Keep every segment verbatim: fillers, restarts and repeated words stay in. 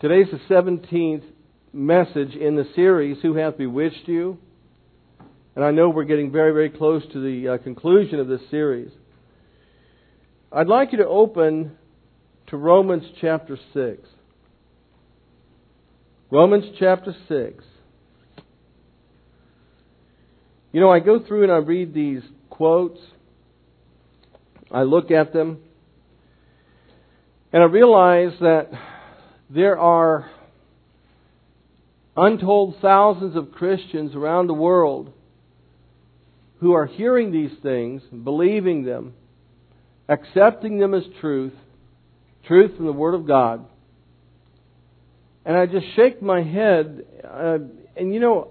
Today's the seventeenth message in the series, Who Hath Bewitched You? And I know we're getting very, very close to the uh, conclusion of this series. I'd like you to open to Romans chapter six. Romans chapter six. You know, I go through and I read these quotes. I look at them. And I realize that there are untold thousands of Christians around the world who are hearing these things, believing them, accepting them as truth, truth from the Word of God. And I just shake my head. Uh, and you know,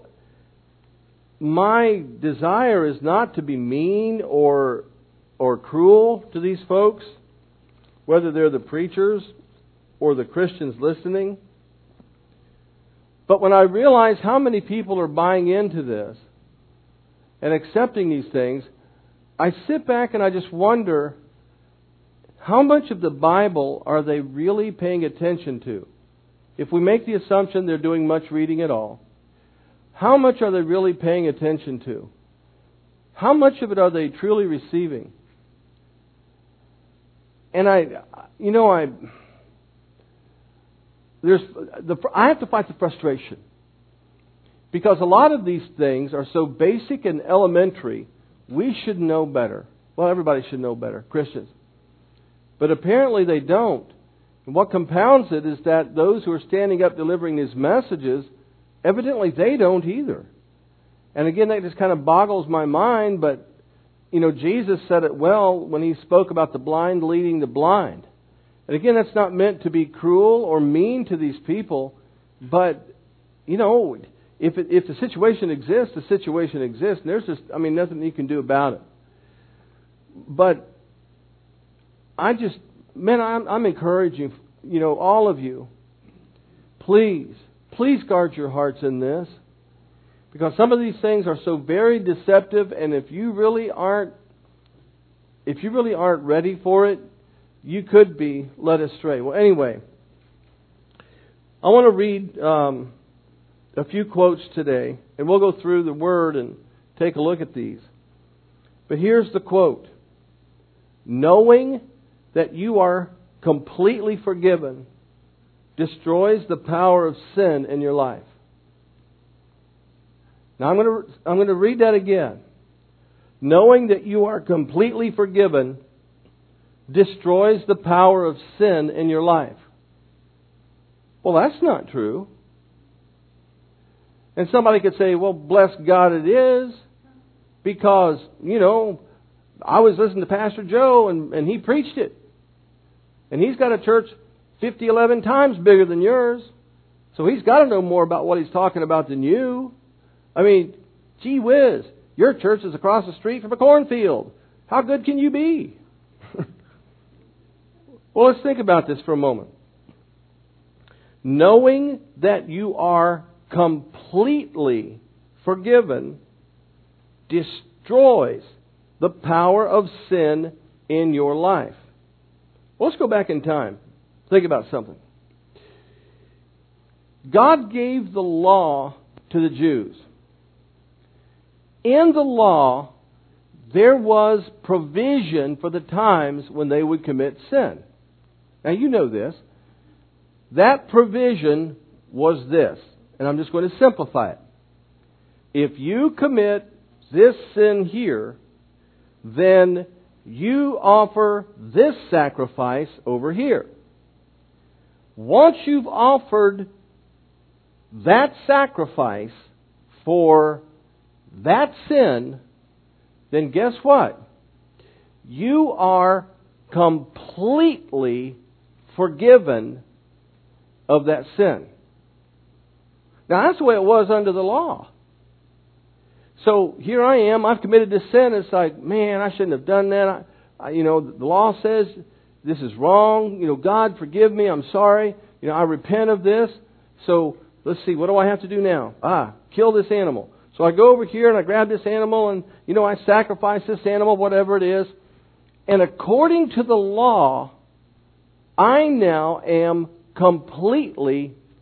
my desire is not to be mean or or cruel to these folks, whether they're the preachers or the Christians listening. But when I realize how many people are buying into this and accepting these things, I sit back and I just wonder, how much of the Bible are they really paying attention to? If we make the assumption they're doing much reading at all, how much are they really paying attention to? How much of it are they truly receiving? And I, you know, I, there's the, I have to fight the frustration. Because a lot of these things are so basic and elementary, we should know better. Well, everybody should know better, Christians. But apparently they don't. And what compounds it is that those who are standing up delivering these messages, evidently they don't either. And again, that just kind of boggles my mind, but, you know, Jesus said it well when He spoke about the blind leading the blind. And again, that's not meant to be cruel or mean to these people, but, you know, if it, if the situation exists, the situation exists. And there's just, I mean, nothing you can do about it. But I just, man, I'm, I'm encouraging, you know, all of you, please, please guard your hearts in this. Because some of these things are so very deceptive, and if you really aren't, if you really aren't ready for it, you could be led astray. Well, anyway, I want to read um, a few quotes today, and we'll go through the Word and take a look at these. But here's the quote: "Knowing that you are completely forgiven destroys the power of sin in your life." Now I'm going to I'm going to read that again. Knowing that you are completely forgiven destroys the power of sin in your life. Well, that's not true. And somebody could say, well, bless God it is, because, you know, I was listening to Pastor Joe and, and he preached it. And he's got a church fifty, eleven times bigger than yours. So he's got to know more about what he's talking about than you. I mean, gee whiz, your church is across the street from a cornfield. How good can you be? Well, let's think about this for a moment. Knowing that you are completely forgiven destroys the power of sin in your life. Well, let's go back in time. Think about something. God gave the law to the Jews. In the law, there was provision for the times when they would commit sin. Now, you know this. That provision was this, and I'm just going to simplify it. If you commit this sin here, then you offer this sacrifice over here. Once you've offered that sacrifice for that sin, then guess what? You are completely forgiven of that sin. Now, that's the way it was under the law. So here I am, I've committed this sin. It's like, man, I shouldn't have done that. I, I, you know, the law says this is wrong. You know, God, forgive me. I'm sorry. You know, I repent of this. So let's see, what do I have to do now? Ah, kill this animal. So I go over here and I grab this animal and, you know, I sacrifice this animal, whatever it is. And according to the law, I now am completely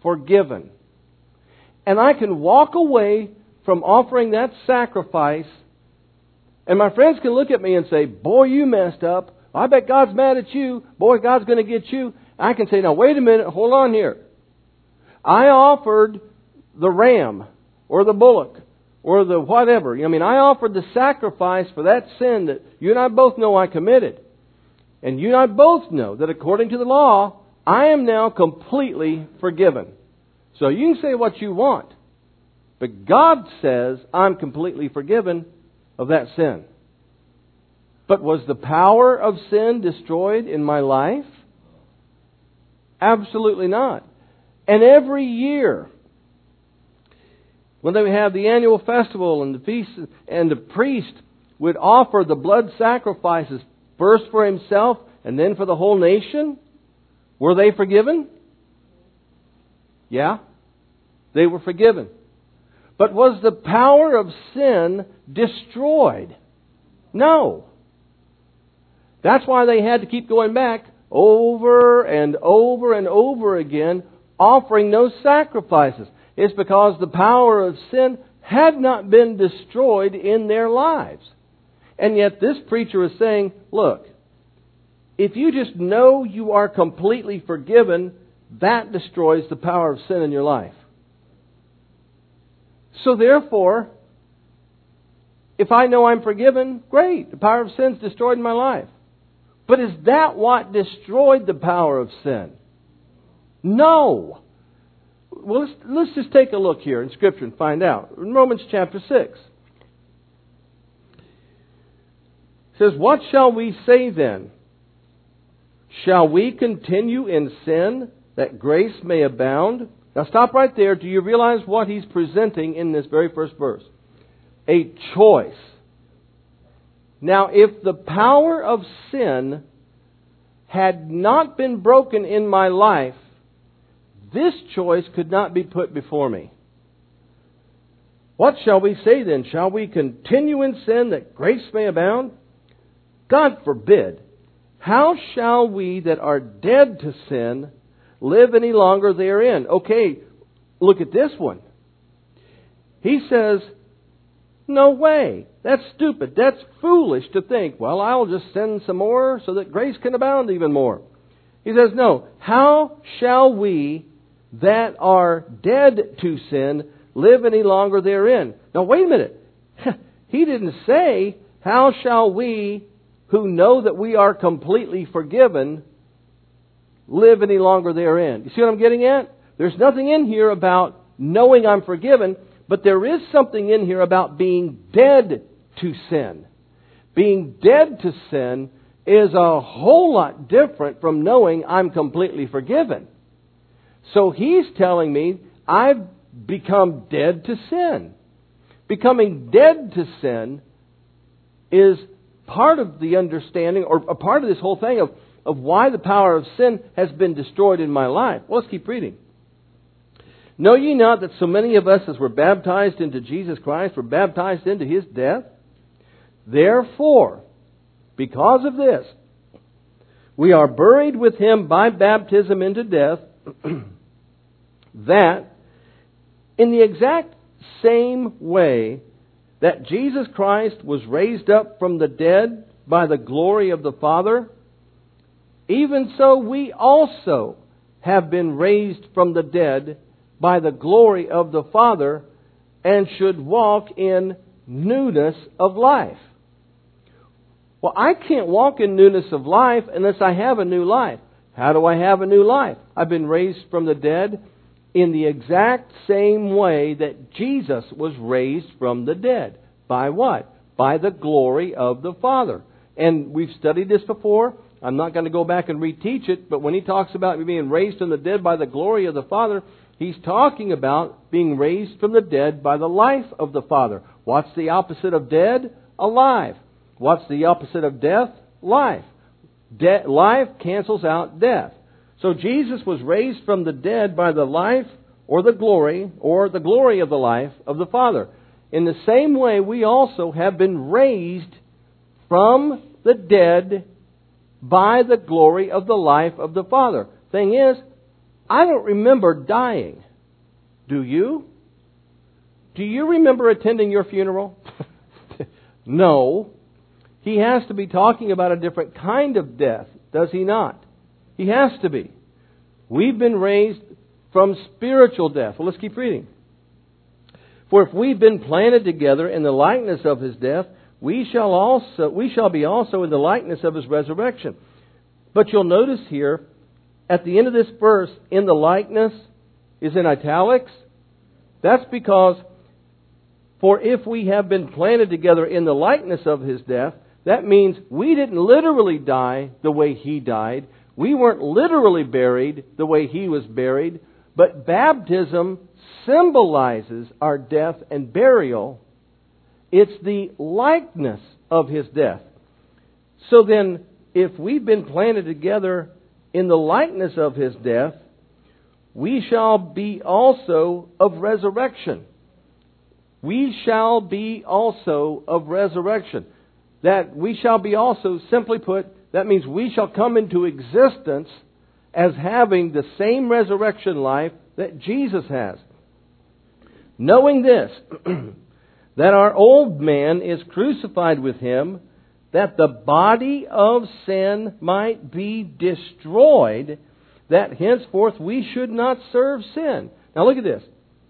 forgiven. And I can walk away from offering that sacrifice, and my friends can look at me and say, boy, you messed up. I bet God's mad at you. Boy, God's going to get you. I can say, now wait a minute, hold on here. I offered the ram or the bullock or the whatever. I mean, I offered the sacrifice for that sin that you and I both know I committed. And you and I both know that according to the law, I am now completely forgiven. So you can say what you want, but God says I'm completely forgiven of that sin. But was the power of sin destroyed in my life? Absolutely not. And every year, when they would have the annual festival and the feast, and the priest would offer the blood sacrifices first for himself and then for the whole nation, were they forgiven? Yeah, they were forgiven. But was the power of sin destroyed? No. That's why they had to keep going back over and over and over again, offering those sacrifices. It's because the power of sin had not been destroyed in their lives. And yet this preacher is saying, look, if you just know you are completely forgiven, that destroys the power of sin in your life. So therefore, if I know I'm forgiven, great, the power of sin is destroyed in my life. But is that what destroyed the power of sin? No. Well, let's, let's just take a look here in Scripture and find out. In Romans chapter six. It says, what shall we say then? Shall we continue in sin that grace may abound? Now stop right there. Do you realize what he's presenting in this very first verse? A choice. Now, if the power of sin had not been broken in my life, this choice could not be put before me. What shall we say then? Shall we continue in sin that grace may abound? God forbid. How shall we that are dead to sin live any longer therein? Okay, look at this one. He says, no way. That's stupid. That's foolish to think, well, I'll just sin some more so that grace can abound even more. He says, no. How shall we that are dead to sin live any longer therein? Now, wait a minute. He didn't say, how shall we who know that we are completely forgiven live any longer therein? You see what I'm getting at? There's nothing in here about knowing I'm forgiven, but there is something in here about being dead to sin. Being dead to sin is a whole lot different from knowing I'm completely forgiven. So he's telling me I've become dead to sin. Becoming dead to sin is part of the understanding, or a part of this whole thing of, of why the power of sin has been destroyed in my life. Well, let's keep reading. Know ye not that so many of us as were baptized into Jesus Christ were baptized into His death? Therefore, because of this, we are buried with Him by baptism into death, that in the exact same way that Jesus Christ was raised up from the dead by the glory of the Father, even so we also have been raised from the dead by the glory of the Father, and should walk in newness of life. Well, I can't walk in newness of life unless I have a new life. How do I have a new life? I've been raised from the dead in the exact same way that Jesus was raised from the dead. By what? By the glory of the Father. And we've studied this before. I'm not going to go back and reteach it, but when he talks about being raised from the dead by the glory of the Father, he's talking about being raised from the dead by the life of the Father. What's the opposite of dead? Alive. What's the opposite of death? Life. De- life cancels out death. So Jesus was raised from the dead by the life or the glory, or the glory of the life of the Father. In the same way, we also have been raised from the dead by the glory of the life of the Father. Thing is, I don't remember dying. Do you? Do you remember attending your funeral? No. He has to be talking about a different kind of death, does he not? He has to be. We've been raised from spiritual death. Well, let's keep reading. For if we've been planted together in the likeness of His death, we shall also we shall be also in the likeness of His resurrection. But you'll notice here, at the end of this verse, in the likeness is in italics. That's because, for if we have been planted together in the likeness of His death, that means we didn't literally die the way He died. We weren't literally buried the way He was buried. But baptism symbolizes our death and burial. It's the likeness of His death. So then, if we've been planted together in the likeness of His death, we shall be also of resurrection. We shall be also of resurrection. That we shall be also, simply put, that means we shall come into existence as having the same resurrection life that Jesus has. Knowing this, that our old man is crucified with Him, that the body of sin might be destroyed, that henceforth we should not serve sin. Now look at this.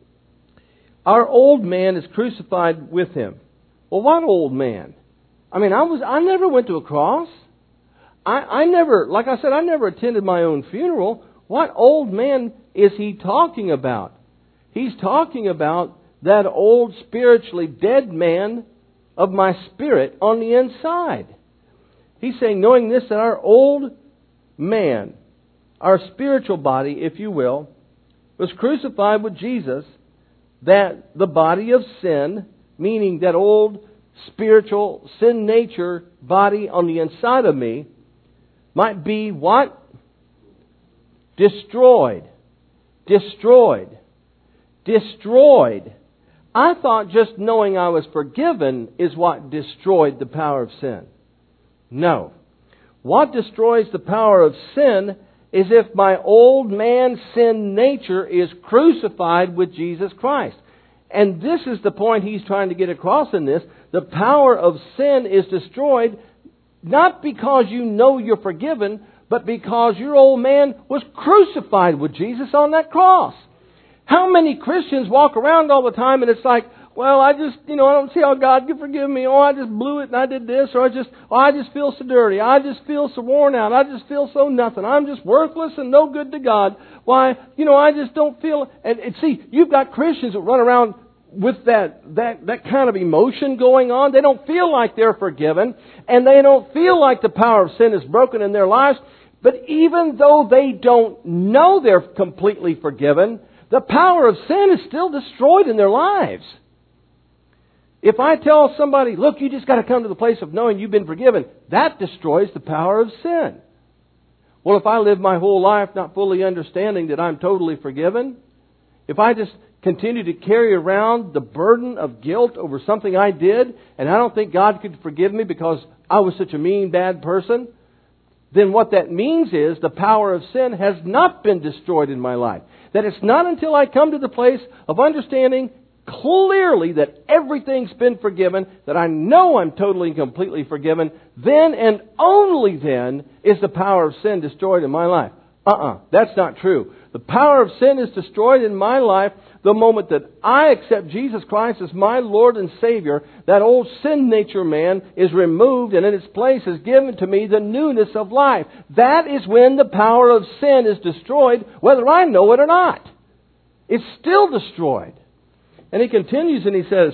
Our old man is crucified with Him. Well, what old man? I mean, I was I never went to a cross. I, I never, like I said, I never attended my own funeral. What old man is he talking about? He's talking about that old spiritually dead man of my spirit on the inside. He's saying, knowing this, that our old man, our spiritual body, if you will, was crucified with Jesus, that the body of sin, meaning that old spiritual sin nature body on the inside of me, might be what? Destroyed. Destroyed. Destroyed. I thought just knowing I was forgiven is what destroyed the power of sin. No. What destroys the power of sin is if my old man sin nature is crucified with Jesus Christ. And this is the point he's trying to get across in this. The power of sin is destroyed not because you know you're forgiven, but because your old man was crucified with Jesus on that cross. How many Christians walk around all the time and it's like, well, I just, you know, I don't see how God can forgive me. Oh, I just blew it and I did this. Or I just, oh, I just feel so dirty. I just feel so worn out. I just feel so nothing. I'm just worthless and no good to God. Why, you know, I just don't feel... And, and see, you've got Christians that run around with that, that, that kind of emotion going on. They don't feel like they're forgiven. And they don't feel like the power of sin is broken in their lives. But even though they don't know they're completely forgiven, the power of sin is still destroyed in their lives. If I tell somebody, look, you just got to come to the place of knowing you've been forgiven, that destroys the power of sin. Well, if I live my whole life not fully understanding that I'm totally forgiven, if I just continue to carry around the burden of guilt over something I did, and I don't think God could forgive me because I was such a mean, bad person, then what that means is the power of sin has not been destroyed in my life. That it's not until I come to the place of understanding clearly that everything's been forgiven, that I know I'm totally and completely forgiven, then and only then is the power of sin destroyed in my life. Uh-uh, that's not true. The power of sin is destroyed in my life the moment that I accept Jesus Christ as my Lord and Savior. That old sin nature man is removed and in its place is given to me the newness of life. That is when the power of sin is destroyed, whether I know it or not. It's still destroyed. And he continues and he says,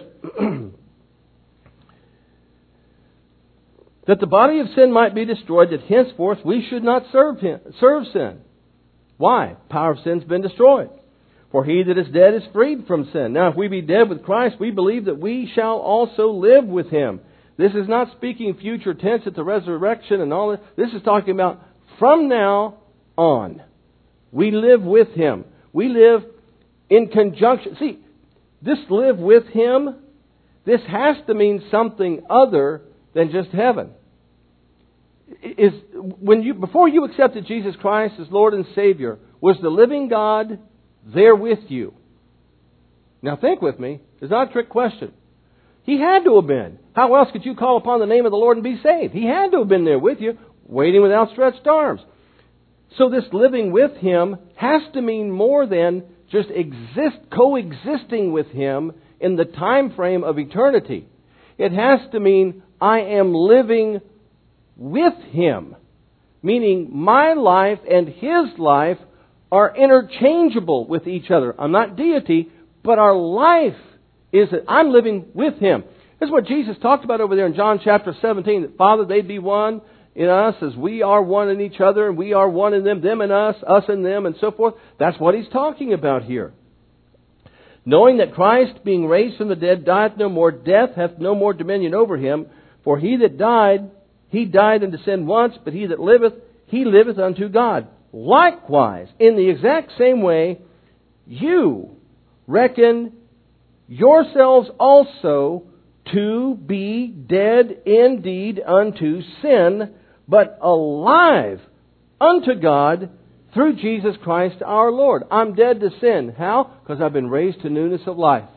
that the body of sin might be destroyed, that henceforth we should not serve him, serve sin. Why? Power of sin's been destroyed. For he that is dead is freed from sin. Now if we be dead with Christ, we believe that we shall also live with Him. This is not speaking future tense at the resurrection and all that. This is talking about from now on. We live with Him. We live in conjunction. See, this live with Him, this has to mean something other than just heaven. is when you before you accepted Jesus Christ as Lord and Savior, was the living God there with you? Now think with me. It's not a trick question. He had to have been. How else could you call upon the name of the Lord and be saved? He had to have been there with you, waiting with outstretched arms. So this living with Him has to mean more than just exist, coexisting with Him in the time frame of eternity. It has to mean I am living with Him, meaning my life and His life are interchangeable with each other. I'm not deity, but our life is that I'm living with Him. This is what Jesus talked about over there in John chapter seventeen, that Father, they'd be one in us as we are one in each other, and we are one in them, them in us, us in them, and so forth. That's what He's talking about here. Knowing that Christ, being raised from the dead, dieth no more, death hath no more dominion over Him. For he that died, he died unto sin once, but he that liveth, he liveth unto God. Likewise, in the exact same way, you reckon yourselves also to be dead indeed unto sin, but alive unto God through Jesus Christ our Lord. I'm dead to sin. How? Because I've been raised to newness of life.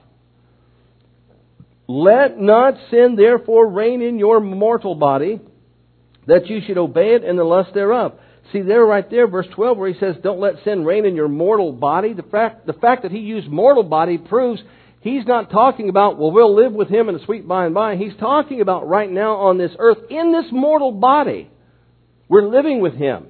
Let not sin therefore reign in your mortal body, that you should obey it in the lust thereof. See there, right there, verse twelve, where he says, don't let sin reign in your mortal body. The fact, the fact that he used mortal body proves he's not talking about, well, we'll live with Him in the sweet by and by. He's talking about right now on this earth, in this mortal body. We're living with Him.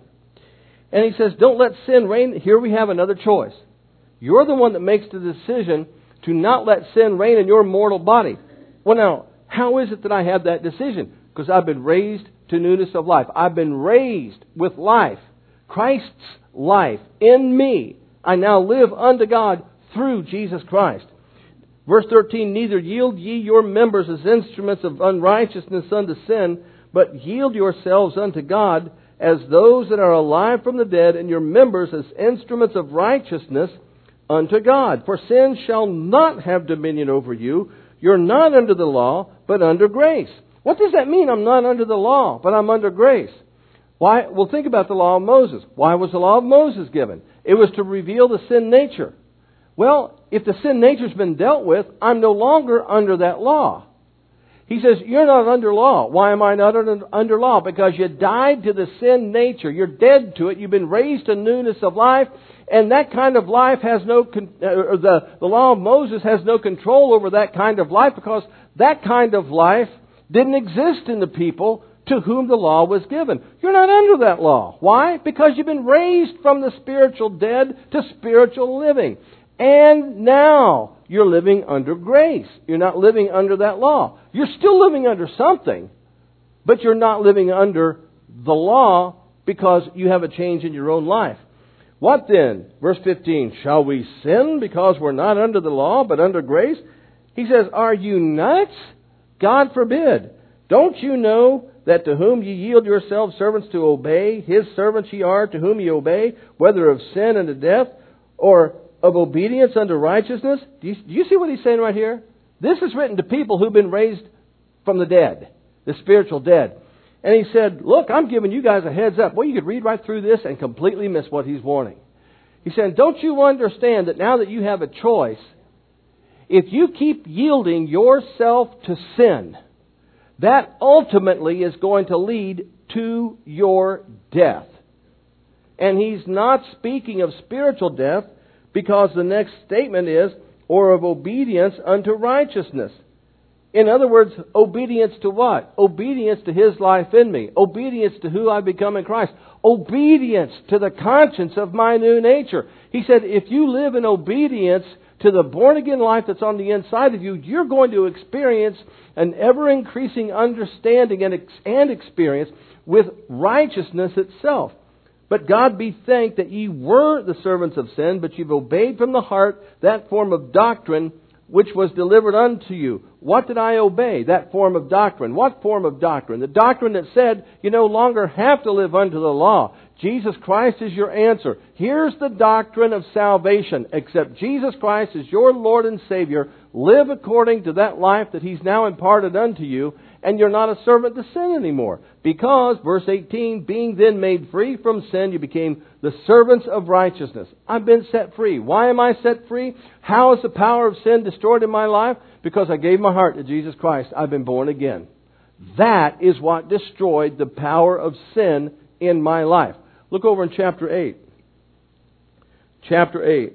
And he says, don't let sin reign. Here we have another choice. You're the one that makes the decision to not let sin reign in your mortal body. Well, now, how is it that I have that decision? Because I've been raised to newness of life. I've been raised with life. Christ's life in me. I now live unto God through Jesus Christ. Verse thirteen, neither yield ye your members as instruments of unrighteousness unto sin, but yield yourselves unto God as those that are alive from the dead, and your members as instruments of righteousness unto God. For sin shall not have dominion over you. You're not under the law, but under grace. What does that mean? I'm not under the law, but I'm under grace. Why? Well, think about the law of Moses. Why was the law of Moses given? It was to reveal the sin nature. Well, if the sin nature's been dealt with, I'm no longer under that law. He says, you're not under law. Why am I not under, under law? Because you died to the sin nature. You're dead to it. You've been raised to newness of life. And that kind of life has no, con- uh, the, the law of Moses has no control over that kind of life, because that kind of life didn't exist in the people to whom the law was given. You're not under that law. Why? Because you've been raised from the spiritual dead to spiritual living. And now you're living under grace. You're not living under that law. You're still living under something, but you're not living under the law because you have a change in your own life. What then? Verse fifteen, shall we sin because we're not under the law but under grace? He says, are you nuts? God forbid. Don't you know that to whom ye yield yourselves servants to obey, His servants ye are to whom ye obey, whether of sin unto death or of obedience unto righteousness? Do you, do you see what he's saying right here? This is written to people who've been raised from the dead, the spiritual dead. And he said, look, I'm giving you guys a heads up. Well, you could read right through this and completely miss what he's warning. He said, don't you understand that now that you have a choice, if you keep yielding yourself to sin, that ultimately is going to lead to your death. And he's not speaking of spiritual death, because the next statement is, or of obedience unto righteousness. In other words, obedience to what? Obedience to His life in me. Obedience to who I become in Christ. Obedience to the conscience of my new nature. He said, if you live in obedience to the born-again life that's on the inside of you, you're going to experience an ever-increasing understanding and, ex- and experience with righteousness itself. But God be thanked that ye were the servants of sin, but you've obeyed from the heart that form of doctrine which was delivered unto you. What did I obey? That form of doctrine. What form of doctrine? The doctrine that said you no longer have to live under the law. Jesus Christ is your answer. Here's the doctrine of salvation. Accept Jesus Christ as your Lord and Savior. Live according to that life that He's now imparted unto you. and you're not a servant to sin anymore. Because, verse eighteen, being then made free from sin, you became the servants of righteousness. I've been set free. Why am I set free? How is the power of sin destroyed in my life? Because I gave my heart to Jesus Christ. I've been born again. That is what destroyed the power of sin in my life. Look over in chapter eight. Chapter eight.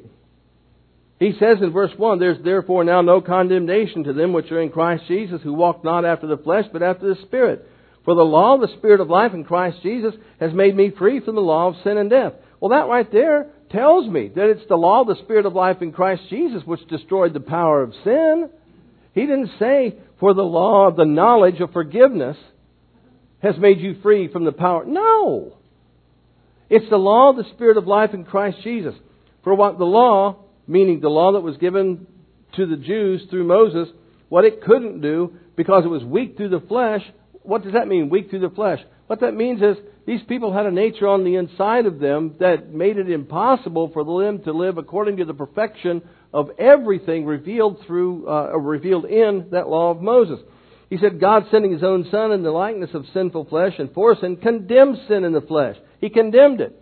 He says in verse one, there's therefore now no condemnation to them which are in Christ Jesus, who walk not after the flesh, but after the Spirit. For the law of the Spirit of life in Christ Jesus has made me free from the law of sin and death. Well, that right there tells me that it's the law of the Spirit of life in Christ Jesus which destroyed the power of sin. He didn't say, for the law of the knowledge of forgiveness has made you free from the power. No! It's the law of the Spirit of life in Christ Jesus. For what the law, meaning the law that was given to the Jews through Moses, what it couldn't do because it was weak through the flesh. What does that mean, weak through the flesh? What that means is these people had a nature on the inside of them that made it impossible for them to live according to the perfection of everything revealed through, uh, revealed in that law of Moses. He said, God sending His own Son in the likeness of sinful flesh and for sin condemned sin in the flesh. He condemned it.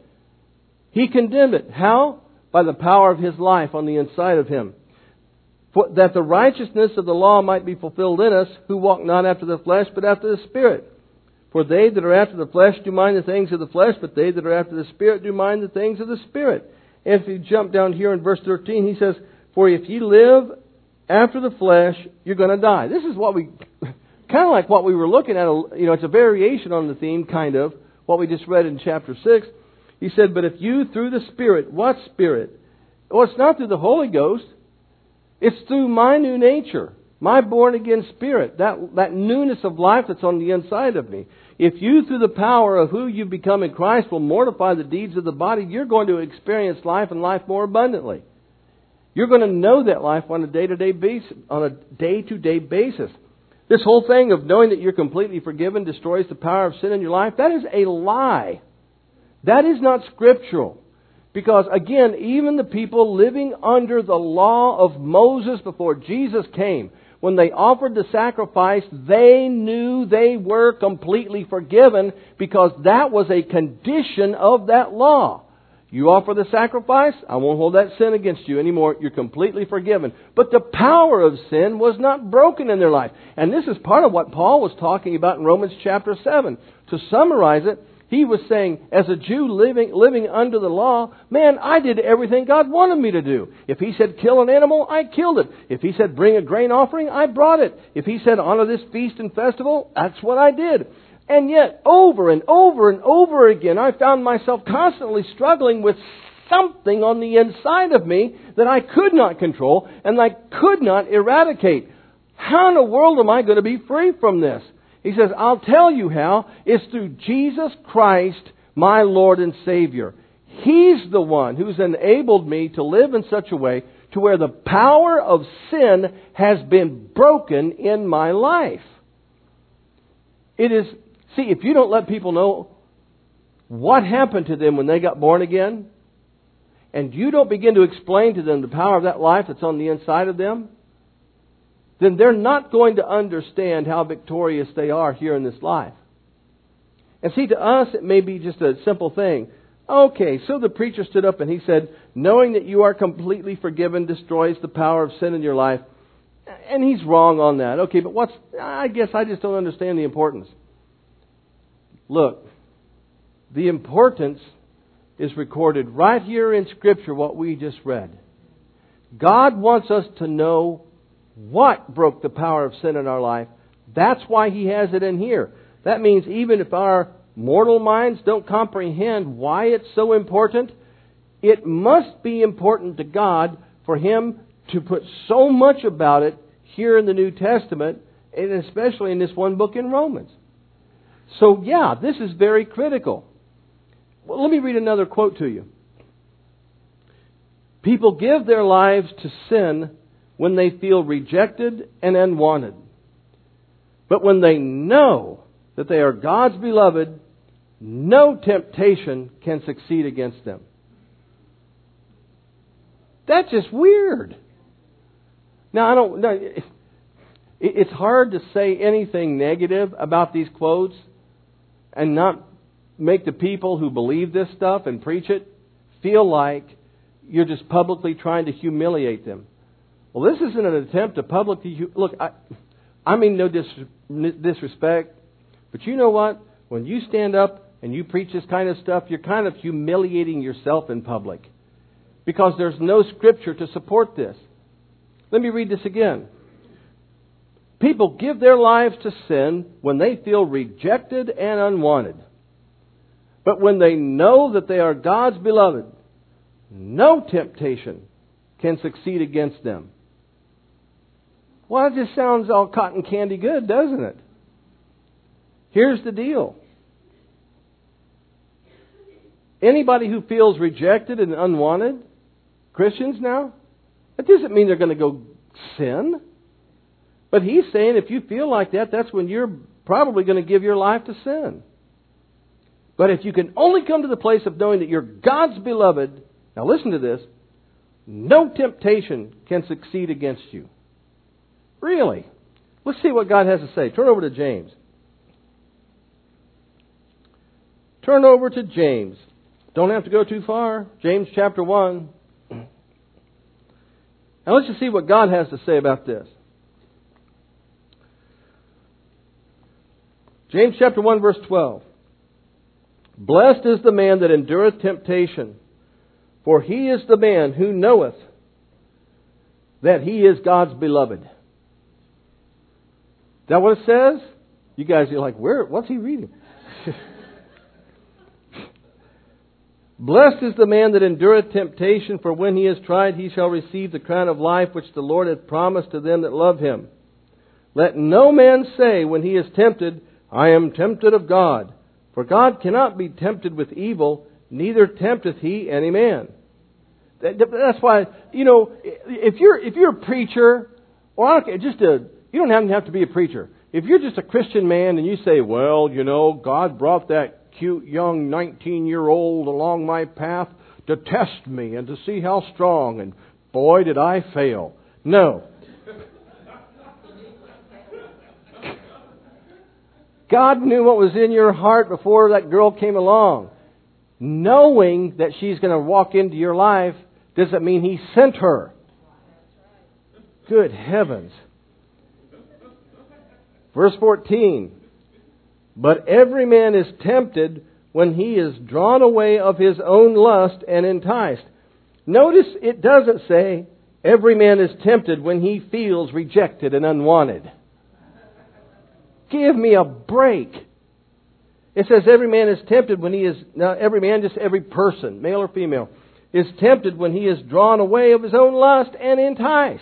He condemned it. How? By the power of His life on the inside of Him. For, that the righteousness of the law might be fulfilled in us, who walk not after the flesh, but after the Spirit. For they that are after the flesh do mind the things of the flesh, but they that are after the Spirit do mind the things of the Spirit. And if you jump down here in verse thirteen, he says, for if ye live after the flesh, you're going to die. This is what we, kind of like what we were looking at, you know, it's a variation on the theme, kind of, what we just read in chapter six. He said, but if you through the Spirit, what Spirit? Well, it's not through the Holy Ghost. It's through my new nature, my born-again spirit, that, that newness of life that's on the inside of me. If you, through the power of who you've become in Christ, will mortify the deeds of the body, you're going to experience life and life more abundantly. You're going to know that life on a day-to-day basis, on a day-to-day basis. This whole thing of knowing that you're completely forgiven destroys the power of sin in your life, that is a lie. That is not scriptural. Because, again, even the people living under the law of Moses before Jesus came, when they offered the sacrifice, they knew they were completely forgiven because that was a condition of that law. You offer the sacrifice, I won't hold that sin against you anymore. You're completely forgiven. But the power of sin was not broken in their life. And this is part of what Paul was talking about in Romans chapter seven. To summarize it, he was saying, as a Jew living living under the law, man, I did everything God wanted me to do. If He said kill an animal, I killed it. If He said bring a grain offering, I brought it. If He said honor this feast and festival, that's what I did. And yet, over and over and over again, I found myself constantly struggling with something on the inside of me that I could not control and I could not eradicate. How in the world am I going to be free from this? He says, I'll tell you how. It's through Jesus Christ, my Lord and Savior. He's the one who's enabled me to live in such a way to where the power of sin has been broken in my life. It is, see, if you don't let people know what happened to them when they got born again, and you don't begin to explain to them the power of that life that's on the inside of them, then they're not going to understand how victorious they are here in this life. And see, to us, it may be just a simple thing. Okay, so the preacher stood up and he said, knowing that you are completely forgiven destroys the power of sin in your life. And he's wrong on that. Okay, but what's, I guess I just don't understand the importance. Look, the importance is recorded right here in Scripture, what we just read. God wants us to know what broke the power of sin in our life. That's why He has it in here. That means even if our mortal minds don't comprehend why it's so important, it must be important to God for Him to put so much about it here in the New Testament, and especially in this one book in Romans. So yeah, this is very critical. Well, let me read another quote to you. People give their lives to sin when they feel rejected and unwanted. But when they know that they are God's beloved, no temptation can succeed against them. That's just weird. Now, I don't know. It's hard to say anything negative about these quotes and not make the people who believe this stuff and preach it feel like you're just publicly trying to humiliate them. Well, this isn't an attempt to publicly... Look, I, I mean no dis, disrespect, but you know what? When you stand up and you preach this kind of stuff, you're kind of humiliating yourself in public because there's no Scripture to support this. Let me read this again. People give their lives to sin when they feel rejected and unwanted. But when they know that they are God's beloved, no temptation can succeed against them. Well, it just sounds all cotton candy good, doesn't it? Here's the deal. Anybody who feels rejected and unwanted, Christians now, that doesn't mean they're going to go sin. But he's saying if you feel like that, that's when you're probably going to give your life to sin. But if you can only come to the place of knowing that you're God's beloved, now listen to this, no temptation can succeed against you. Really? Let's see what God has to say. Turn over to James. Turn over to James. Don't have to go too far. James chapter one. Now let's just see what God has to say about this. James chapter one verse twelve. Blessed is the man that endureth temptation, for he is the man who knoweth that he is God's beloved. Is that what it says? You guys are like, where? What's he reading? Blessed is the man that endureth temptation, for when he is tried, he shall receive the crown of life which the Lord hath promised to them that love him. Let no man say when he is tempted, I am tempted of God. For God cannot be tempted with evil, neither tempteth he any man. That's why, you know, if you're if you're a preacher, or okay, just a, you don't even have to be a preacher. If you're just a Christian man and you say, well, you know, God brought that cute young nineteen-year-old along my path to test me and to see how strong, and boy, did I fail. No. God knew what was in your heart before that girl came along. Knowing that she's going to walk into your life doesn't mean He sent her. Good heavens. Verse fourteen. But every man is tempted when he is drawn away of his own lust and enticed. Notice it doesn't say every man is tempted when he feels rejected and unwanted. Give me a break. It says every man is tempted when he is, now every man, just every person, male or female, is tempted when he is drawn away of his own lust and enticed.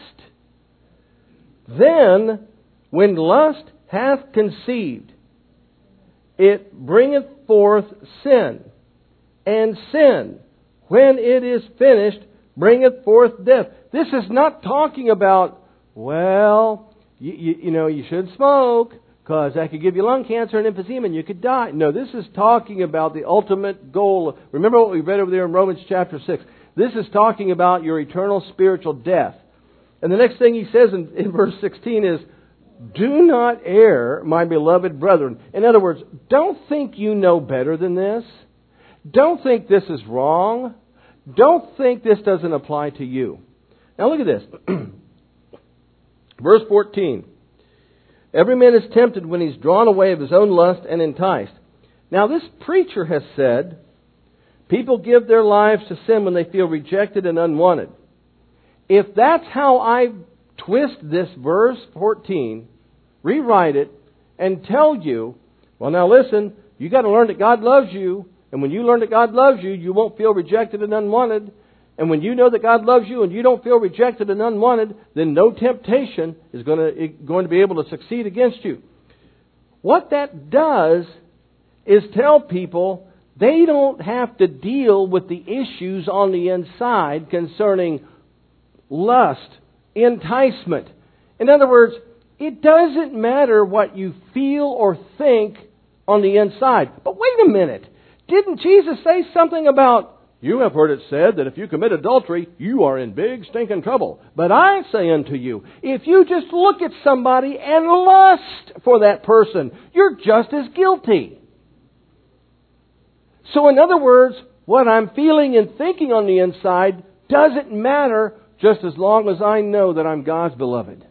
Then, when lust hath conceived, it bringeth forth sin. And sin, when it is finished, bringeth forth death. This is not talking about, well, you, you, you know, you should smoke, because that could give you lung cancer and emphysema and you could die. No, this is talking about the ultimate goal. Remember what we read over there in Romans chapter six. This is talking about your eternal spiritual death. And the next thing he says in, in verse sixteen is, do not err, my beloved brethren. In other words, don't think you know better than this. Don't think this is wrong. Don't think this doesn't apply to you. Now look at this. Verse fourteen. Every man is tempted when he's drawn away of his own lust and enticed. Now this preacher has said, people give their lives to sin when they feel rejected and unwanted. If that's how I twist this verse fourteen, rewrite it, and tell you, well now listen, you got to learn that God loves you, and when you learn that God loves you, you won't feel rejected and unwanted. And when you know that God loves you and you don't feel rejected and unwanted, then no temptation is going to, going to be able to succeed against you. What that does is tell people they don't have to deal with the issues on the inside concerning lust, enticement. In other words, it doesn't matter what you feel or think on the inside. But wait a minute. Didn't Jesus say something about You have heard it said that if you commit adultery, you are in big stinking trouble. But I say unto you, if you just look at somebody and lust for that person, you're just as guilty. So in other words, what I'm feeling and thinking on the inside doesn't matter just as long as I know that I'm God's beloved.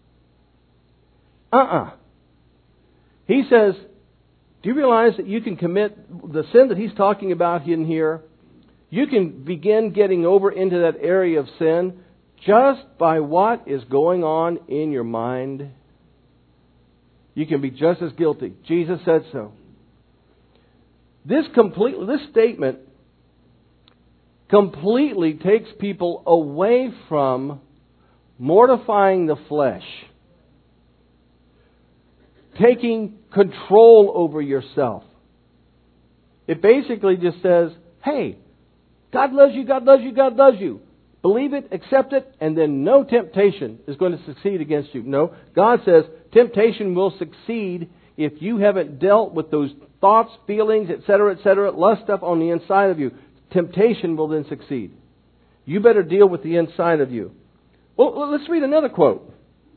Uh-uh. He says, do you realize that you can commit the sin that he's talking about in here? You can begin getting over into that area of sin just by what is going on in your mind. You can be just as guilty. Jesus said so. This complete, this statement completely takes people away from mortifying the flesh, taking control over yourself. It basically just says, hey, God loves you, God loves you, God loves you. Believe it, accept it, and then no temptation is going to succeed against you. No, God says temptation will succeed if you haven't dealt with those thoughts, feelings, et cetera, et cetera, lust stuff on the inside of you. Temptation will then succeed. You better deal with the inside of you. Well, let's read another quote.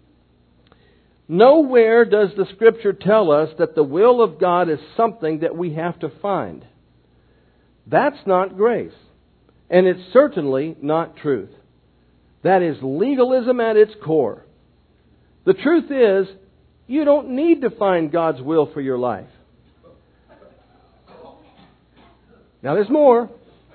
Nowhere does the Scripture tell us that the will of God is something that we have to find. That's not grace. And it's certainly not truth. That is legalism at its core. The truth is, you don't need to find God's will for your life. Now there's more.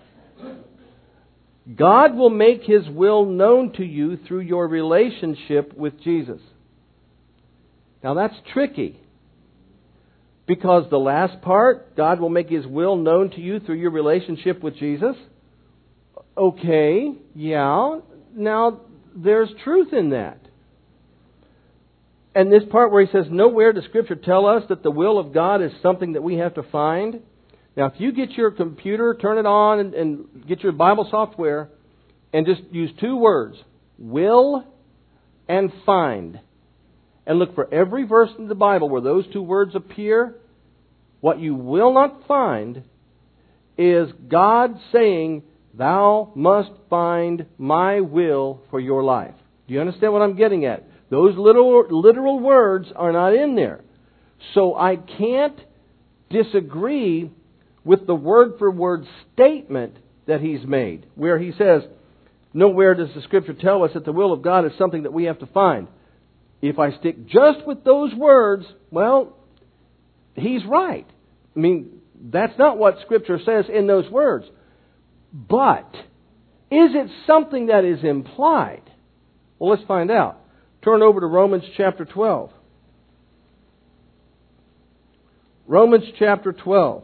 God will make His will known to you through your relationship with Jesus. Now that's tricky. Because the last part, God will make His will known to you through your relationship with Jesus. Okay, yeah. Now there's truth in that. And this part where He says, nowhere does Scripture tell us that the will of God is something that we have to find. Now if you get your computer, turn it on, and, and get your Bible software, and just use two words, will and find, and look for every verse in the Bible where those two words appear, what you will not find is God saying, thou must find my will for your life. Do you understand what I'm getting at? Those literal, literal words are not in there. So I can't disagree with the word-for-word statement that He's made, where He says, nowhere does the Scripture tell us that the will of God is something that we have to find. If I stick just with those words, well, He's right. I mean, that's not what Scripture says in those words. But, is it something that is implied? Well, let's find out. Turn over to Romans chapter twelve. Romans chapter twelve.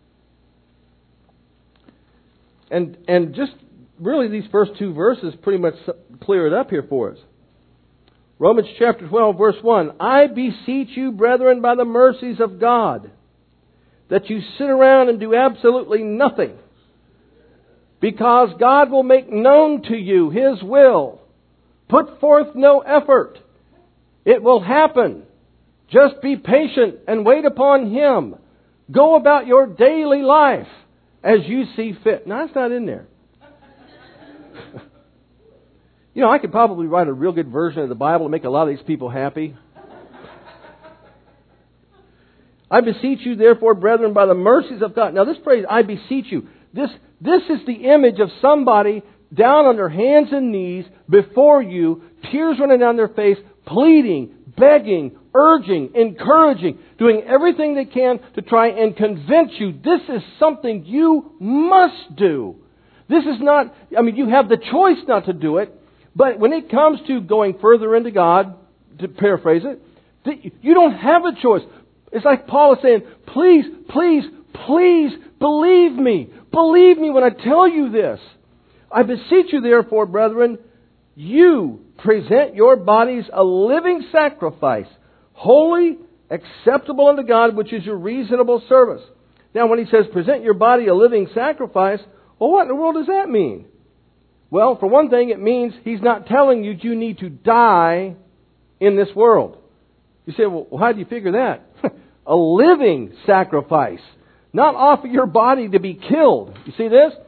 And, and just really these first two verses pretty much clear it up here for us. Romans chapter twelve, verse one. I beseech you, brethren, by the mercies of God, that you sit around and do absolutely nothing, because God will make known to you His will. Put forth no effort. It will happen. Just be patient and wait upon Him. Go about your daily life as you see fit. Now, that's not in there. You know, I could probably write a real good version of the Bible to make a lot of these people happy. I beseech you, therefore, brethren, by the mercies of God. Now, this phrase, I beseech you, this, this is the image of somebody down on their hands and knees before you, tears running down their face, pleading, begging, urging, encouraging, doing everything they can to try and convince you this is something you must do. This is not, I mean, you have the choice not to do it, but when it comes to going further into God, to paraphrase it, you don't have a choice. It's like Paul is saying, please, please, please believe me. Believe me when I tell you this. I beseech you, therefore, brethren, you present your bodies a living sacrifice, holy, acceptable unto God, which is your reasonable service. Now, when he says present your body a living sacrifice, well, what in the world does that mean? Well, for one thing, it means He's not telling you you need to die in this world. You say, well, how do you figure that? A living sacrifice. Not offer your body to be killed. You see this?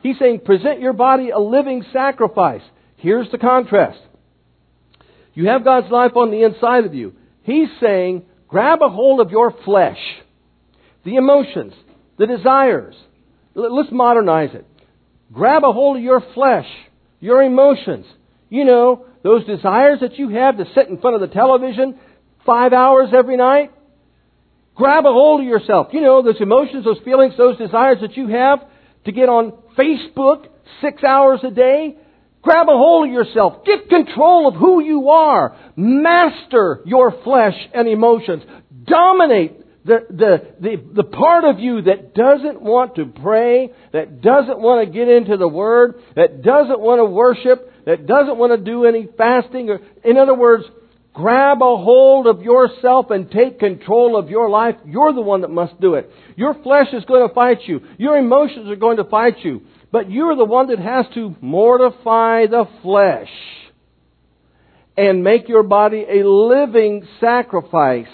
He's saying, present your body a living sacrifice. Here's the contrast. You have God's life on the inside of you. He's saying, grab a hold of your flesh, the emotions, the desires. Let's modernize it. Grab a hold of your flesh, your emotions. You know, those desires that you have to sit in front of the television five hours every night. Grab a hold of yourself. You know, those emotions, those feelings, those desires that you have to get on Facebook six hours a day. Grab a hold of yourself. Get control of who you are. Master your flesh and emotions. Dominate the, the, the, the part of you that doesn't want to pray, that doesn't want to get into the Word, that doesn't want to worship, that doesn't want to do any fasting. Or, in other words, grab a hold of yourself and take control of your life. You're the one that must do it. Your flesh is going to fight you. Your emotions are going to fight you. But you're the one that has to mortify the flesh and make your body a living sacrifice,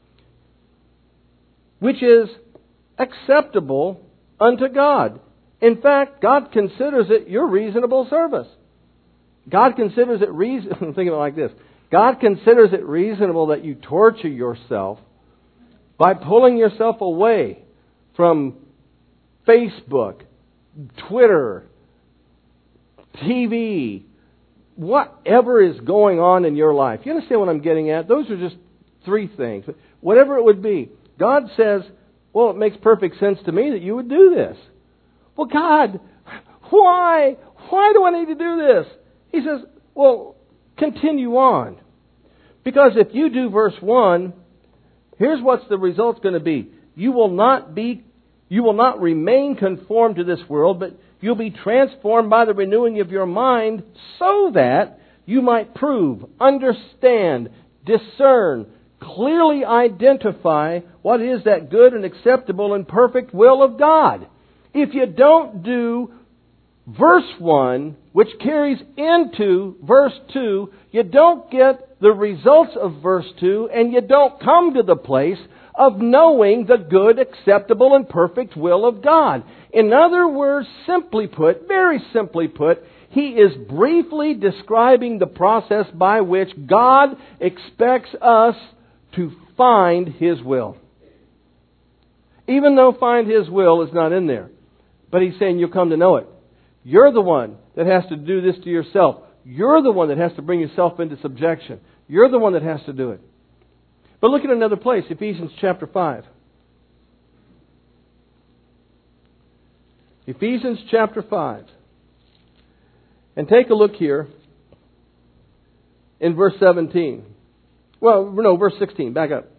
which is acceptable unto God. In fact, God considers it your reasonable service. God considers it reason. I'm thinking like this. God considers it reasonable that you torture yourself by pulling yourself away from Facebook, Twitter, T V, whatever is going on in your life. You understand what I'm getting at? Those are just three things. Whatever it would be. God says, well, it makes perfect sense to me that you would do this. Well, God, why? Why do I need to do this? He says, well, continue on. Because if you do verse one, here's what's the result's going to be. You will not be, you will not remain conformed to this world, but you'll be transformed by the renewing of your mind so that you might prove, understand, discern, clearly identify what is that good and acceptable and perfect will of God. If you don't do verse one, which carries into verse two, you don't get the results of verse two, and you don't come to the place of knowing the good, acceptable, and perfect will of God. In other words, simply put, very simply put, he is briefly describing the process by which God expects us to find His will. Even though find His will is not in there. But he's saying you'll come to know it. You're the one that has to do this to yourself. You're the one that has to bring yourself into subjection. You're the one that has to do it. But look at another place, Ephesians chapter five. Ephesians chapter five. And take a look here in verse seventeen. Well, no, verse sixteen. Back up.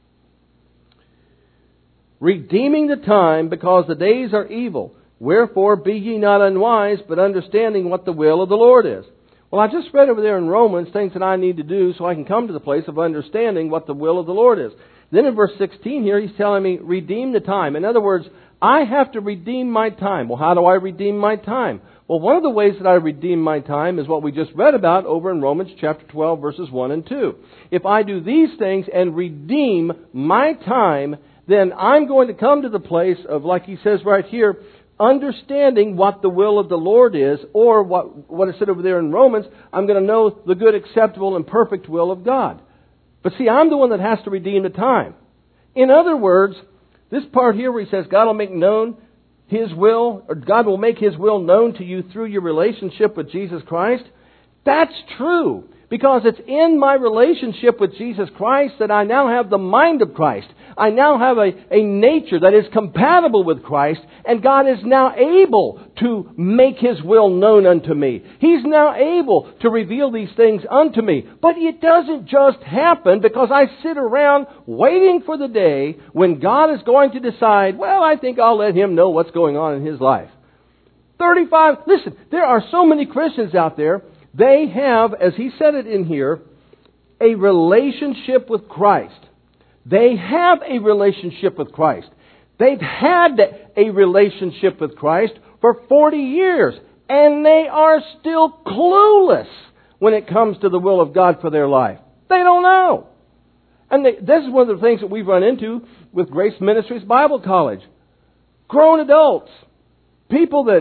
Redeeming the time, because the days are evil. Wherefore be ye not unwise, but understanding what the will of the Lord is. Well, I just read over there in Romans things that I need to do so I can come to the place of understanding what the will of the Lord is. Then in verse sixteen here, he's telling me, redeem the time. In other words, I have to redeem my time. Well, how do I redeem my time? Well, one of the ways that I redeem my time is what we just read about over in Romans chapter twelve, verses one and two. If I do these things and redeem my time, then I'm going to come to the place of, like he says right here, understanding what the will of the Lord is, or what, what is said over there in Romans, I'm going to know the good, acceptable, and perfect will of God. But see, I'm the one that has to redeem the time. In other words, this part here where he says God will make known His will, or God will make His will known to you through your relationship with Jesus Christ, that's true. Because it's in my relationship with Jesus Christ that I now have the mind of Christ. I now have a, a nature that is compatible with Christ, and God is now able to make His will known unto me. He's now able to reveal these things unto me. But it doesn't just happen because I sit around waiting for the day when God is going to decide, well, I think I'll let Him know what's going on in his life. thirty-five, listen, there are so many Christians out there. They have, as he said it in here, a relationship with Christ. They have a relationship with Christ. They've had a relationship with Christ for forty years. And they are still clueless when it comes to the will of God for their life. They don't know. And they, this is one of the things that we've run into with Grace Ministries Bible College. Grown adults. People that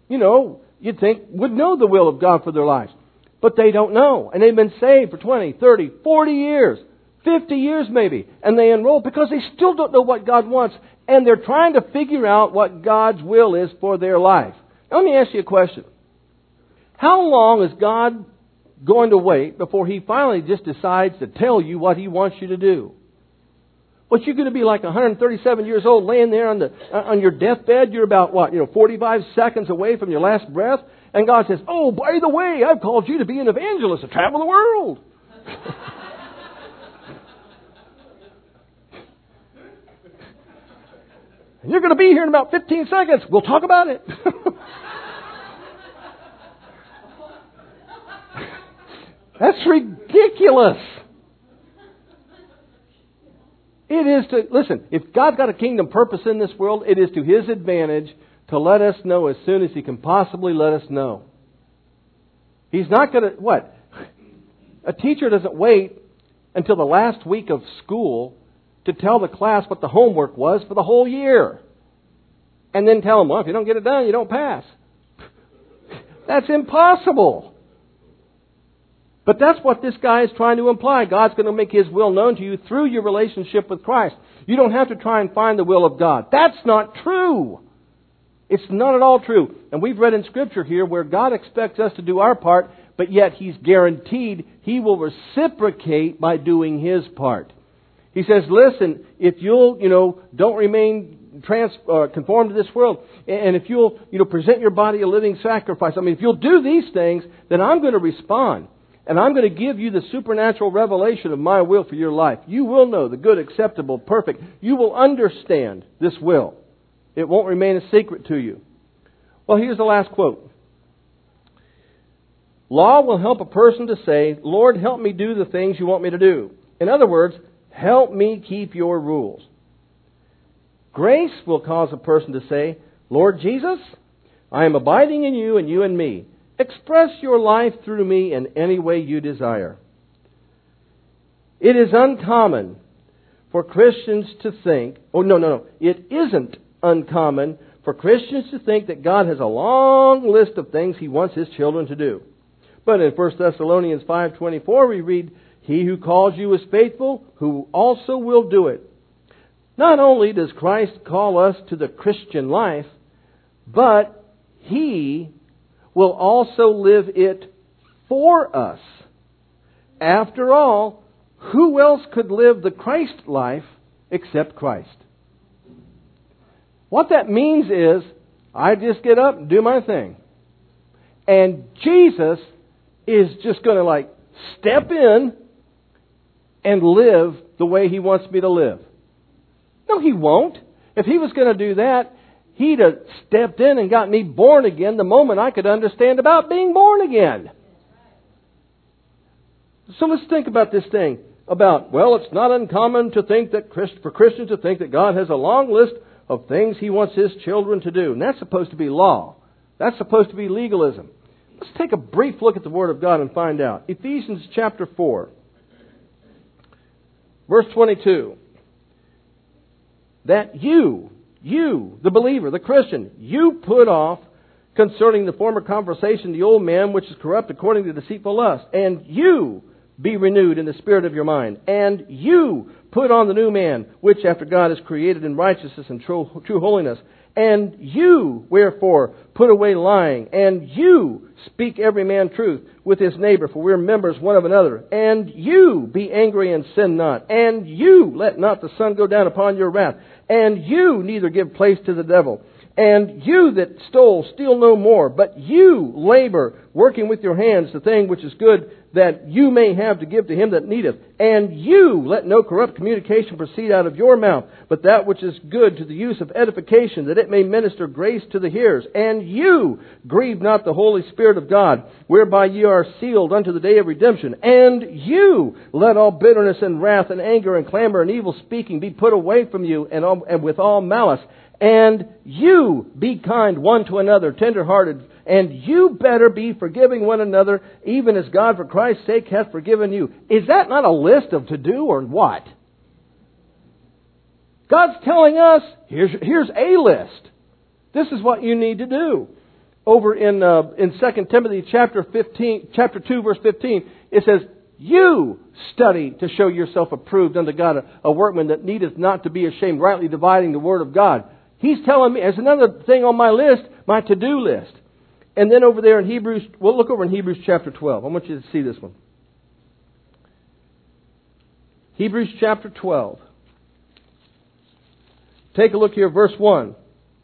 you know, you'd think would know the will of God for their lives. But they don't know. And they've been saved for twenty, thirty, forty years, fifty years maybe. And they enroll because they still don't know what God wants. And they're trying to figure out what God's will is for their life. Now, let me ask you a question. How long is God going to wait before He finally just decides to tell you what He wants you to do? What, you're going to be like one hundred thirty-seven years old laying there on the on your deathbed? You're about, what, you know, forty-five seconds away from your last breath? And God says, oh, by the way, I've called you to be an evangelist, to travel the world. And you're going to be here in about fifteen seconds. We'll talk about it. That's ridiculous. It is to, listen, if God's got a kingdom purpose in this world, it is to His advantage to let us know as soon as He can possibly let us know. He's not going to, what? A teacher doesn't wait until the last week of school to tell the class what the homework was for the whole year. And then tell them, well, if you don't get it done, you don't pass. That's impossible. But that's what this guy is trying to imply. God's going to make His will known to you through your relationship with Christ. You don't have to try and find the will of God. That's not true. It's not at all true. And we've read in Scripture here where God expects us to do our part, but yet He's guaranteed He will reciprocate by doing His part. He says, listen, if you'll, you know, don't remain trans, uh, conformed to this world, and if you'll, you know, present your body a living sacrifice, I mean, if you'll do these things, then I'm going to respond. And I'm going to give you the supernatural revelation of my will for your life. You will know the good, acceptable, perfect. You will understand this will. It won't remain a secret to you. Well, here's the last quote. Law will help a person to say, Lord, help me do the things you want me to do. In other words, help me keep your rules. Grace will cause a person to say, Lord Jesus, I am abiding in you and you in me. Express your life through me in any way you desire. It is uncommon for Christians to think, oh, no, no, no. It isn't uncommon for Christians to think that God has a long list of things He wants His children to do. But in First Thessalonians five twenty-four we read, He who calls you is faithful, who also will do it. Not only does Christ call us to the Christian life, but He will also live it for us. After all, who else could live the Christ life except Christ? What that means is, I just get up and do my thing. And Jesus is just going to like step in and live the way He wants me to live. No, He won't. If He was going to do that, He'd have stepped in and got me born again the moment I could understand about being born again. So let's think about this thing about, well, it's not uncommon to think that, for Christians to think that God has a long list of things He wants His children to do. And that's supposed to be law. That's supposed to be legalism. Let's take a brief look at the Word of God and find out. Ephesians chapter four, verse twenty-two. That you... You, the believer, the Christian, you put off concerning the former conversation the old man which is corrupt according to deceitful lust. And you be renewed in the spirit of your mind. And you put on the new man, which after God is created in righteousness and true, true holiness. And you, wherefore, put away lying. And you speak every man truth with his neighbor, for we're members one of another. And you be angry and sin not. And you let not the sun go down upon your wrath. And you neither give place to the devil. And you that stole, steal no more. But you labor, working with your hands the thing which is good, that you may have to give to him that needeth. And you let no corrupt communication proceed out of your mouth, but that which is good to the use of edification, that it may minister grace to the hearers. And you grieve not the Holy Spirit of God, whereby ye are sealed unto the day of redemption. And you let all bitterness and wrath and anger and clamor and evil speaking be put away from you, and, all, and with all malice. And you be kind one to another, tender-hearted, and you better be forgiving one another, even as God for Christ's sake hath forgiven you. Is that not a list of to-do or what? God's telling us, here's, here's a list. This is what you need to do. over in uh, in Second Timothy chapter fifteen, chapter two, verse fifteen, it says, "You study to show yourself approved unto God, a, a workman that needeth not to be ashamed, rightly dividing the word of God." He's telling me, as another thing on my list, my to-do list. And then over there in Hebrews, we'll look over in Hebrews chapter twelve. I want you to see this one. Hebrews chapter twelve. Take a look here, verse one.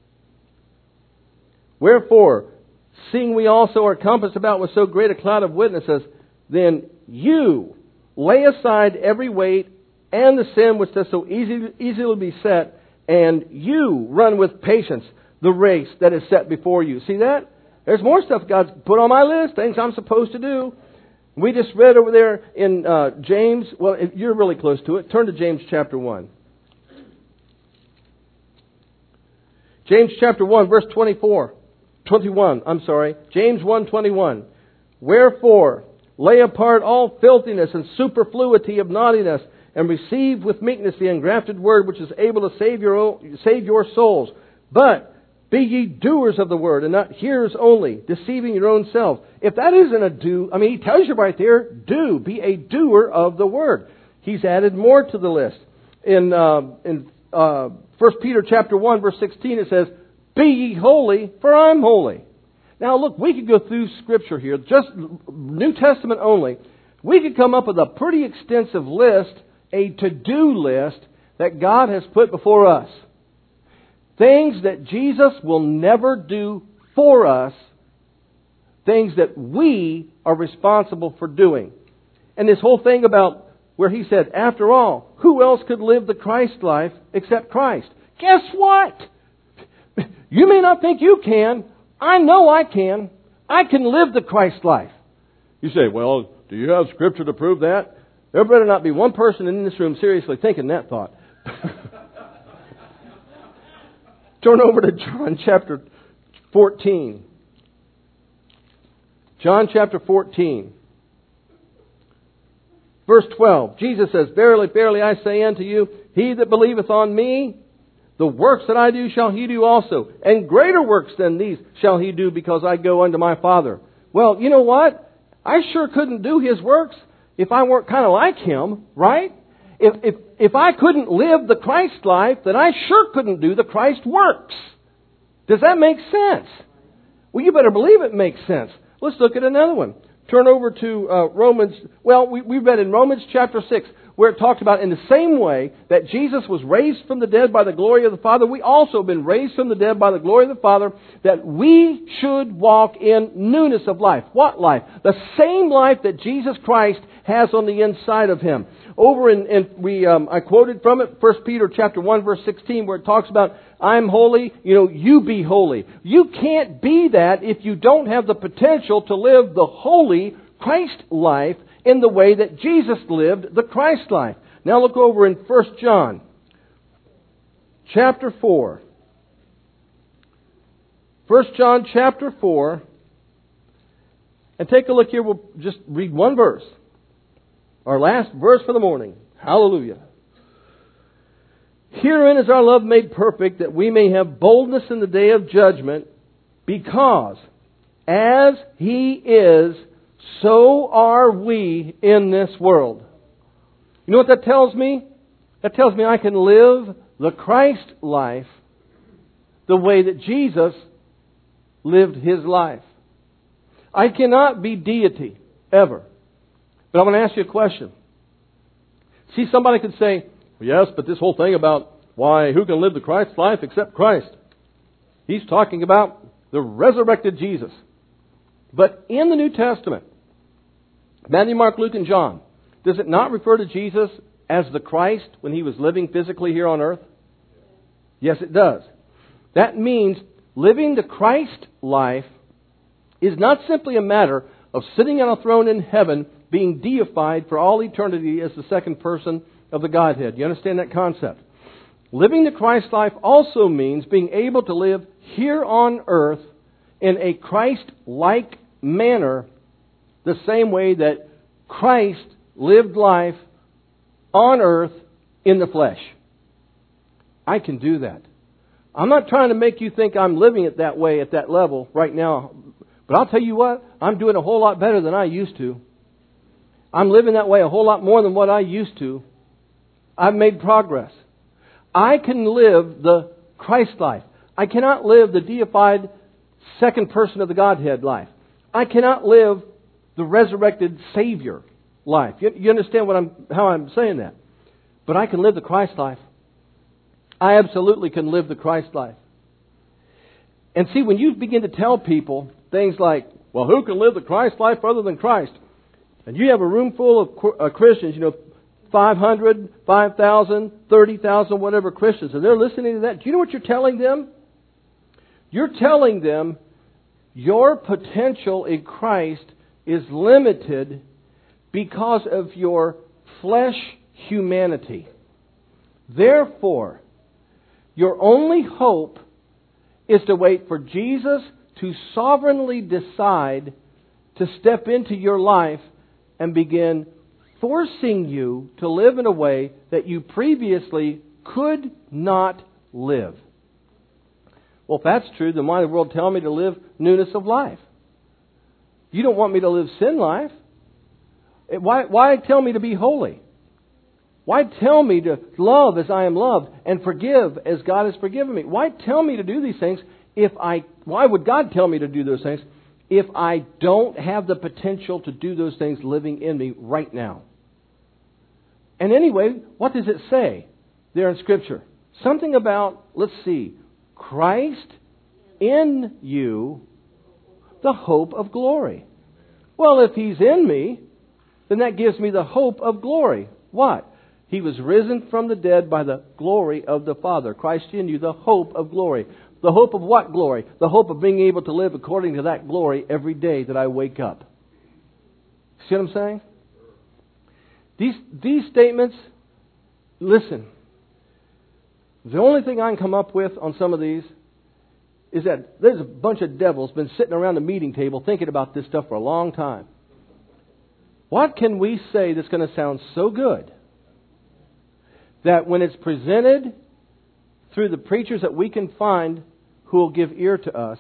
"Wherefore, seeing we also are compassed about with so great a cloud of witnesses, then you lay aside every weight and the sin which does so easily, easily beset, and you run with patience the race that is set before you." See that? There's more stuff God's put on my list, things I'm supposed to do. We just read over there in uh, James. Well, if you're really close to it. Turn to James chapter one. James chapter one, verse twenty-four. twenty-one, I'm sorry. James one twenty-one. "Wherefore, lay apart all filthiness and superfluity of naughtiness, and receive with meekness the engrafted word, which is able to save your own, save your souls. But be ye doers of the word, and not hearers only, deceiving your own selves." If that isn't a do, I mean, he tells you right there, do. Be a doer of the word. He's added more to the list. In uh, in uh, First Peter chapter one, verse sixteen, it says, "Be ye holy, for I'm holy." Now look, we could go through Scripture here, just New Testament only. We could come up with a pretty extensive list, a to-do list that God has put before us. Things that Jesus will never do for us. Things that we are responsible for doing. And this whole thing about where he said, after all, who else could live the Christ life except Christ? Guess what? You may not think you can. I know I can. I can live the Christ life. You say, well, do you have Scripture to prove that? There better not be one person in this room seriously thinking that thought. Turn over to John chapter fourteen. John chapter fourteen. Verse twelve. Jesus says, "Verily, verily, I say unto you, he that believeth on me, the works that I do shall he do also. And greater works than these shall he do, because I go unto my Father." Well, you know what? I sure couldn't do his works if I weren't kind of like him, right? If, if, if I couldn't live the Christ life, then I sure couldn't do the Christ works. Does that make sense? Well, you better believe it makes sense. Let's look at another one. Turn over to uh, Romans. Well, we, we read in Romans chapter six, where it talks about in the same way that Jesus was raised from the dead by the glory of the Father, we also have been raised from the dead by the glory of the Father, that we should walk in newness of life. What life? The same life that Jesus Christ has on the inside of Him. Over in, in we, um, I quoted from it, First Peter chapter one, verse sixteen, where it talks about, I'm holy, you know, you be holy. You can't be that if you don't have the potential to live the holy Christ life in the way that Jesus lived the Christ life. Now look over in First John chapter four. First John chapter four. And take a look here. We'll just read one verse. Our last verse for the morning. Hallelujah. Herein is our love made perfect, that we may have boldness in the day of judgment, because as He is, so are we in this world. You know what that tells me? That tells me I can live the Christ life the way that Jesus lived His life. I cannot be deity, ever. But I'm going to ask you a question. See, somebody could say, yes, but this whole thing about why, who can live the Christ life except Christ? He's talking about the resurrected Jesus. But in the New Testament, Matthew, Mark, Luke, and John, does it not refer to Jesus as the Christ when He was living physically here on earth? Yes, it does. That means living the Christ life is not simply a matter of sitting on a throne in heaven, being deified for all eternity as the second person of the Godhead. You understand that concept? Living the Christ life also means being able to live here on earth in a Christ-like manner, the same way that Christ lived life on earth in the flesh. I can do that. I'm not trying to make you think I'm living it that way at that level right now. But I'll tell you what, I'm doing a whole lot better than I used to. I'm living that way a whole lot more than what I used to. I've made progress. I can live the Christ life. I cannot live the deified second person of the Godhead life. I cannot live the resurrected Savior life. You, you understand what I'm, how I'm saying that? But I can live the Christ life. I absolutely can live the Christ life. And see, when you begin to tell people things like, well, who can live the Christ life other than Christ? And you have a room full of uh, Christians, you know, five hundred, five thousand, thirty thousand, whatever Christians, and they're listening to that. Do you know what you're telling them? You're telling them your potential in Christ is limited because of your flesh humanity. Therefore, your only hope is to wait for Jesus to sovereignly decide to step into your life and begin forcing you to live in a way that you previously could not live. Well, if that's true, then why in the world tell me to live newness of life? You don't want me to live sin life. Why, why tell me to be holy? Why tell me to love as I am loved and forgive as God has forgiven me? Why tell me to do these things if I... Why would God tell me to do those things if I don't have the potential to do those things living in me right now? And anyway, what does it say there in Scripture? Something about, let's see, Christ in you, the hope of glory. Well, if He's in me, then that gives me the hope of glory. What? He was risen from the dead by the glory of the Father. Christ in you, the hope of glory. The hope of what glory? The hope of being able to live according to that glory every day that I wake up. See what I'm saying? These, these statements, listen, the only thing I can come up with on some of these is that there's a bunch of devils been sitting around the meeting table thinking about this stuff for a long time. What can we say that's going to sound so good that when it's presented through the preachers that we can find who will give ear to us,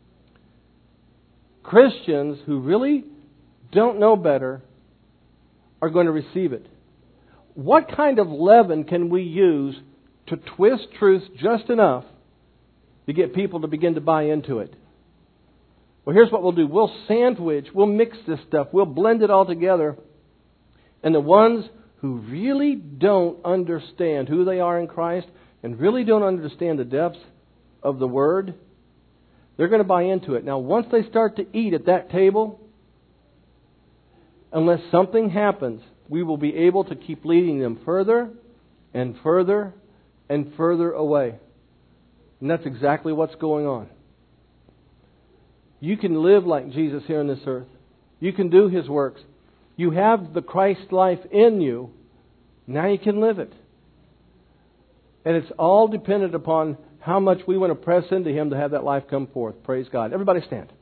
Christians who really don't know better are going to receive it? What kind of leaven can we use to twist truth just enough to get people to begin to buy into it? Well, here's what we'll do. We'll sandwich, we'll mix this stuff, we'll blend it all together. And the ones who really don't understand who they are in Christ and really don't understand the depths of the Word, they're going to buy into it. Now, once they start to eat at that table, unless something happens, we will be able to keep leading them further and further and further away. And that's exactly what's going on. You can live like Jesus here on this earth. You can do His works. You have the Christ life in you. Now you can live it. And it's all dependent upon how much we want to press into Him to have that life come forth. Praise God. Everybody stand.